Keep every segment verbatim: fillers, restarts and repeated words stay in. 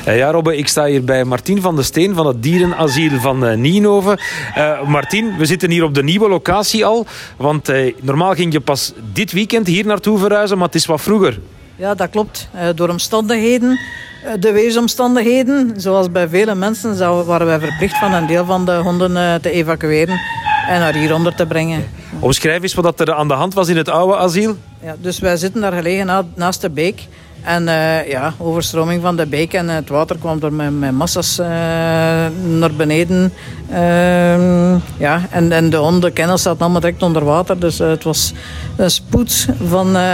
Uh, ja, Robbe, ik sta hier bij Martien van de Steen van het dierenasiel van uh, Nienhoven. Uh, Martien, we zitten hier op de nieuwe locatie al. Want uh, normaal ging je pas dit weekend hier naartoe verhuizen, maar het is wat vroeger. Ja, dat klopt. Uh, door omstandigheden, uh, de weersomstandigheden, zoals bij vele mensen, waren wij verplicht van een deel van de honden uh, te evacueren en naar hieronder te brengen. Omschrijf eens wat er aan de hand was in het oude asiel. Ja, dus wij zitten daar gelegen na, naast de beek. En uh, ja, overstroming van de beek en het water kwam door met, met massa's uh, naar beneden. Uh, ja, en, en de hondenkennels zaten allemaal direct onder water. Dus uh, het was een spoed van... Uh,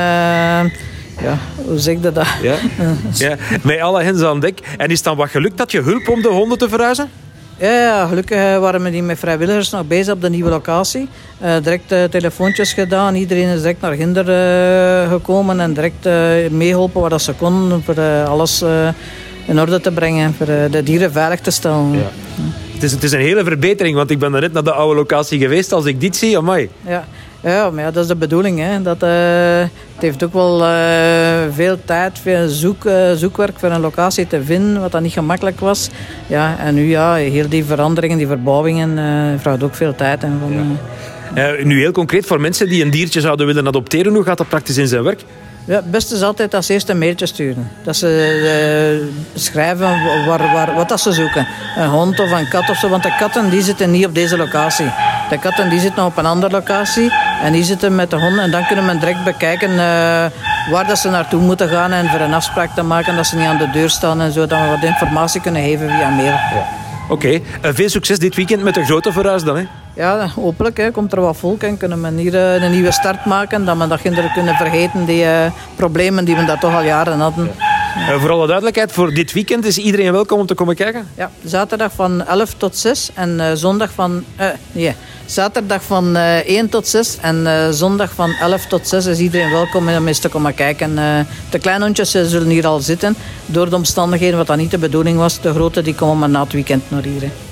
ja, hoe zeg je dat? Ja? Ja, met alle hens aan dek. En is het dan wat gelukt dat je hulp om de honden te verhuizen? Ja, ja, gelukkig waren we die met vrijwilligers nog bezig op de nieuwe locatie. Uh, direct uh, telefoontjes gedaan. Iedereen is direct naar Ginder uh, gekomen en direct uh, meegeholpen waar dat ze konden voor uh, alles uh, in orde te brengen, voor uh, de dieren veilig te stellen. Ja. Ja. Het is, het is een hele verbetering, want ik ben net naar de oude locatie geweest. Als ik dit zie, amai. Ja. Ja, maar ja, dat is de bedoeling. Hè. Dat, uh, het heeft ook wel uh, veel tijd, veel zoek, uh, zoekwerk voor een locatie te vinden, wat dan niet gemakkelijk was. Ja, en nu, ja, heel die veranderingen, die verbouwingen, uh, vraagt ook veel tijd. En van, ja. uh, nu heel concreet, voor mensen die een diertje zouden willen adopteren, hoe gaat dat praktisch in zijn werk? Ja, het beste is altijd als eerst een mailtje sturen. Dat ze uh, schrijven waar, waar, wat dat ze zoeken. Een hond of een kat of zo. Want de katten die zitten niet op deze locatie. De katten die zitten op een andere locatie. En die zitten met de honden. En dan kunnen we direct bekijken uh, waar dat ze naartoe moeten gaan. En voor een afspraak te maken dat ze niet aan de deur staan. En zo, dat we wat informatie kunnen geven via mail. Ja. Oké, okay. uh, veel succes dit weekend met de grote verhuis dan, hè? Ja, hopelijk hè, komt er wat volk en kunnen we hier uh, een nieuwe start maken. Dat we dat kinderen kunnen vergeten, die uh, problemen die we daar toch al jaren hadden. Ja. Uh, voor alle duidelijkheid, voor dit weekend is iedereen welkom om te komen kijken? Ja, zaterdag van elf tot zes en uh, zondag van... Uh, nee, zaterdag van uh, één tot zes en uh, zondag van elf tot zes is iedereen welkom om eens te komen kijken. Uh, de kleinhondjes uh, zullen hier al zitten, door de omstandigheden wat dat niet de bedoeling was. De grote die komen maar na het weekend naar hier. Hè.